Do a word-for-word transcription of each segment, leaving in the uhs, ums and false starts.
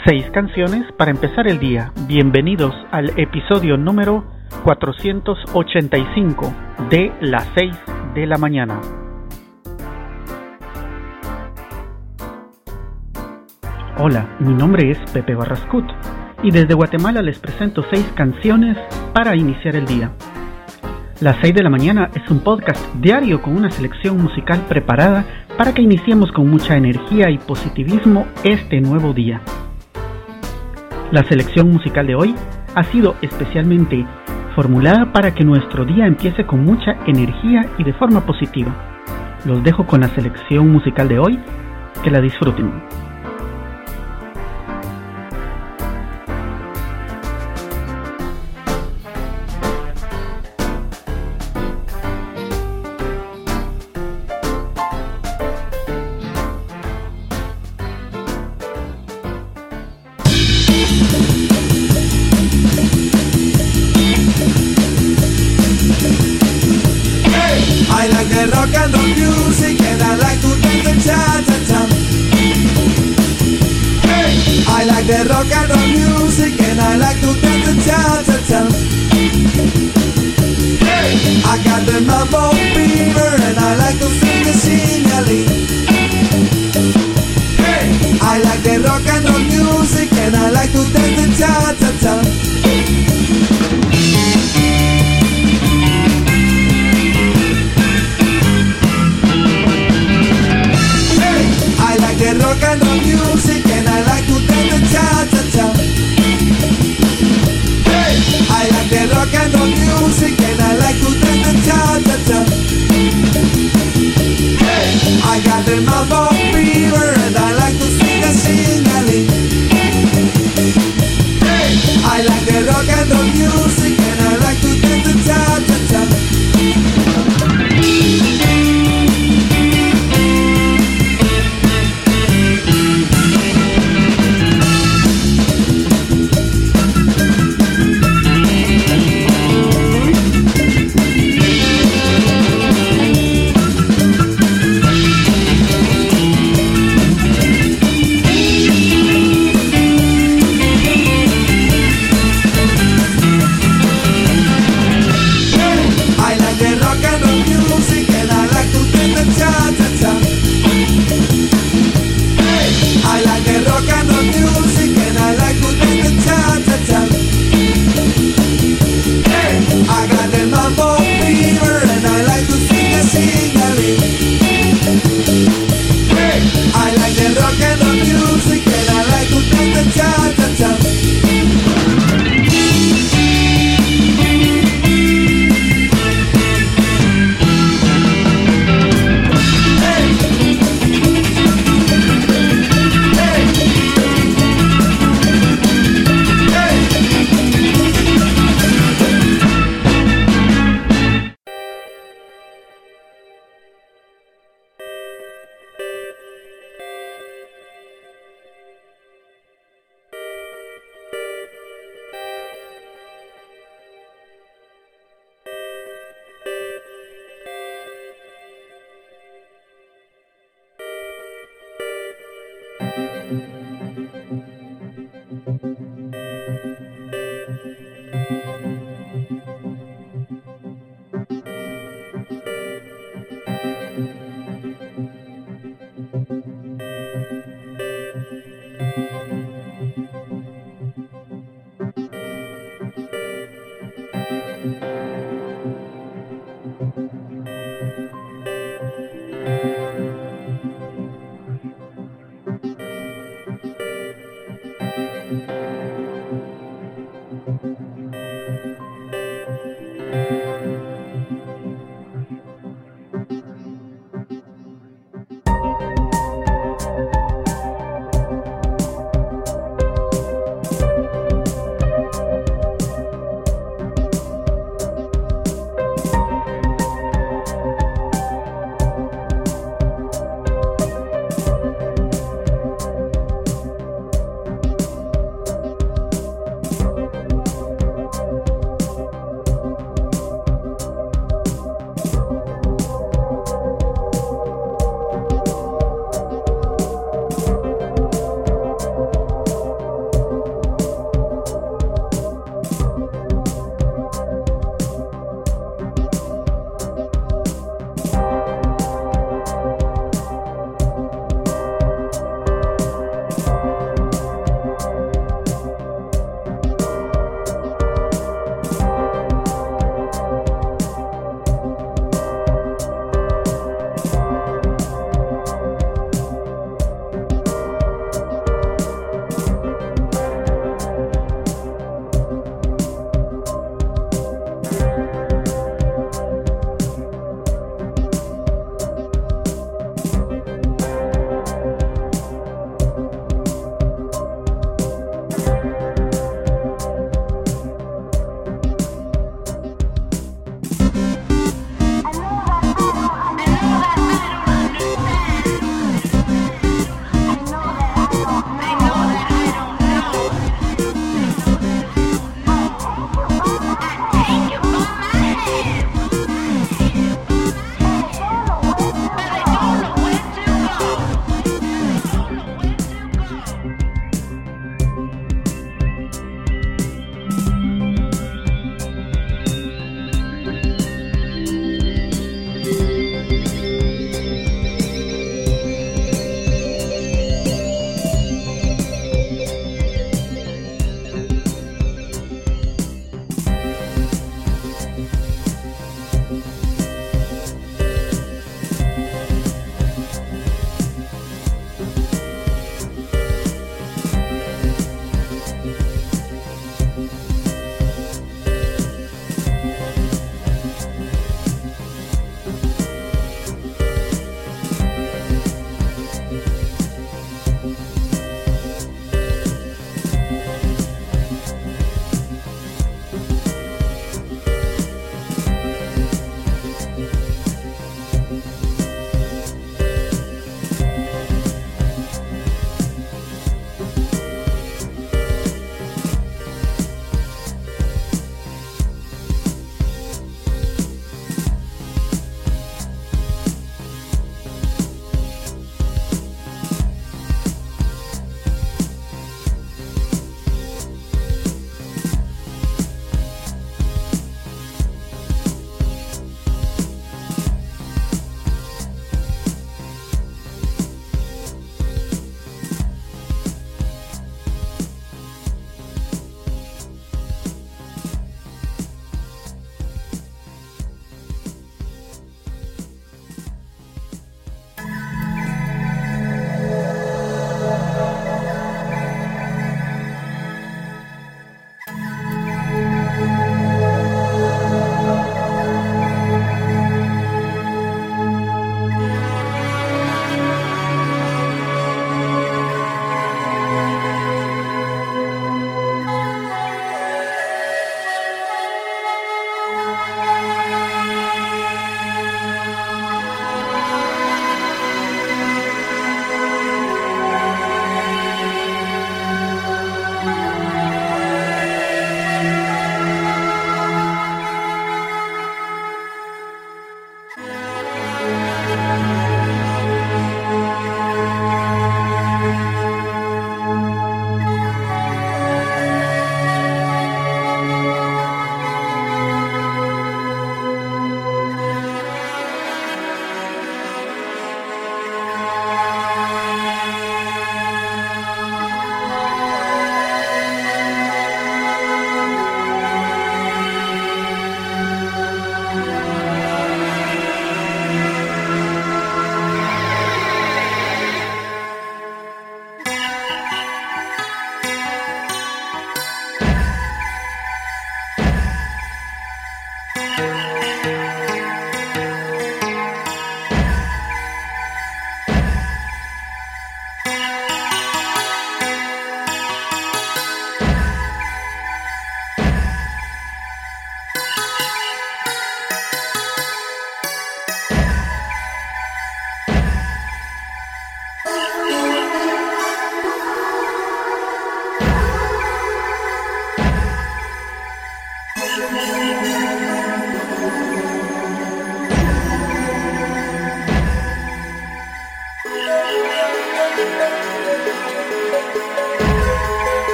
Seis canciones para empezar el día. Bienvenidos al episodio número cuatrocientos ochenta y cinco de las seis de la mañana. Hola, mi nombre es Pepe Barrascut y desde Guatemala les presento seis canciones para iniciar el día. Las seis de la mañana es un podcast diario con una selección musical preparada para que iniciemos con mucha energía y positivismo este nuevo día. La selección musical de hoy ha sido especialmente formulada para que nuestro día empiece con mucha energía y de forma positiva. Los dejo con la selección musical de hoy, que la disfruten. I like the rock and roll music and I like to dance the cha-cha-cha. Hey! I like the rock and roll music and I like to dance the cha-cha-cha. Hey! I got the mambo fever and I like to sing the sing-a-ling. Hey! I like the rock and roll music and I like to dance the cha-cha-cha. The rock and roll music and I like to dance the cha-cha-cha. Hey! I like the rock and roll music and I like to dance the cha-cha-cha. Hey! I got the mambo fever and I like to sing a sing-a-ling. Hey! I like the rock and roll music and I like to dance the cha-cha-cha.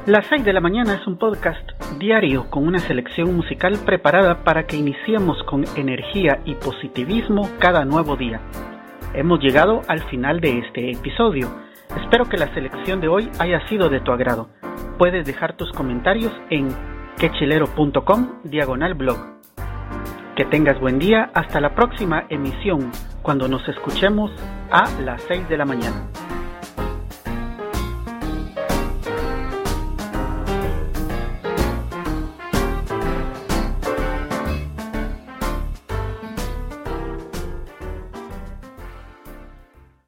Las seis de la mañana es un podcast diario con una selección musical preparada para que iniciemos con energía y positivismo cada nuevo día. Hemos llegado al final de este episodio. Espero que la selección de hoy haya sido de tu agrado. Puedes dejar tus comentarios en quechilero.com diagonal blog. Que tengas buen día. Hasta la próxima emisión, cuando nos escuchemos a las seis de la mañana.